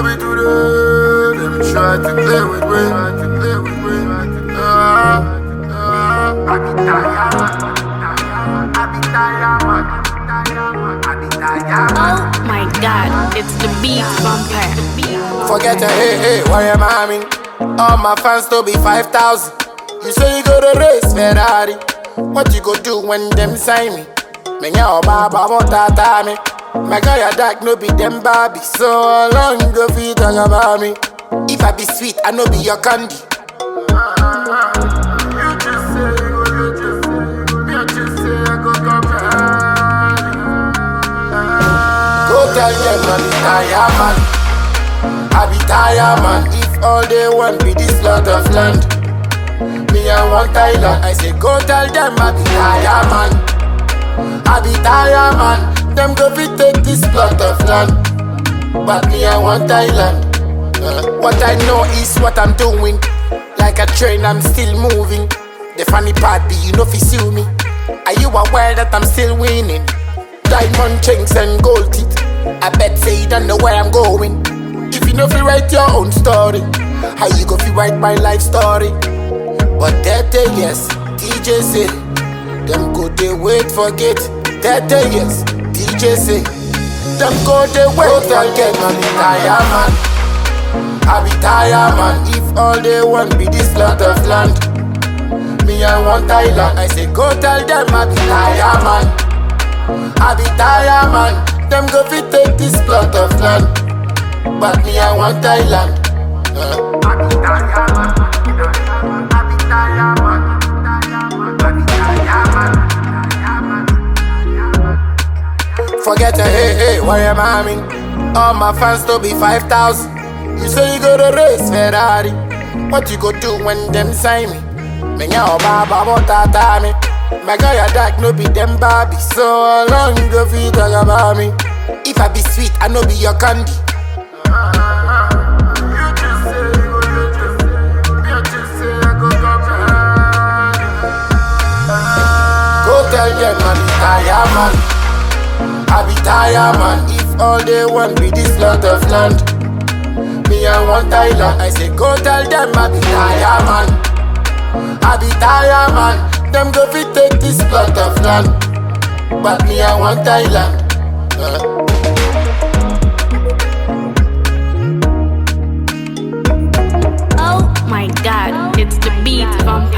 be today. Them try to play with me. I be tired, man. Oh my god, it's the beat vampire. Forget your hey, why am I mean? All my fans to be 5,000. You say you go to race Ferrari. What you go do when them sign me? Me nya baba motata me. My guy a dark no be them Barbie. So long go feet talk about me. If I be sweet, I no be your candy. You just say I go come Go tell them I be tired man. I be tired man. If all they want be this lot of land, me I want Thailand. I say go tell them I be tired man. I be tired man. Them go fi take this plot of land, but me I want Thailand. What I know is what I'm doing. Like a train I'm still moving. The funny part be you know fi sue me. Are you aware that I'm still winning? Diamond chains and gold teeth. I bet say you don't know where I'm going. If you know fi write your own story, how you go fi write my life story? But that day yes, DJ say them go they wait forget. That day yes, DJ say them go they wait forget. Man, be tired man. I be tired man. If all they want be this lot of land, me I want Thailand. I say go tell them I be tired man. I be tired man. Them go fi take this plot of land, but me I want Thailand. I be tired man. I be tired man. Forget your hey, why am I mean? All my fans to be 5,000. You say you go to race Ferrari. What you go do when them sign me? Me nya baba motata me. My guy a dark no be them Barbie. So long go feet talk about me. If I be sweet, I no be your candy. Go tell them I be tired man. I be tired man. If all they want be this lot of land, me I want Thailand. I say go tell them I be tired man. I be tired man. Them go fi take this plot of land, but me I want Thailand. Oh my god, it's the beat vampire.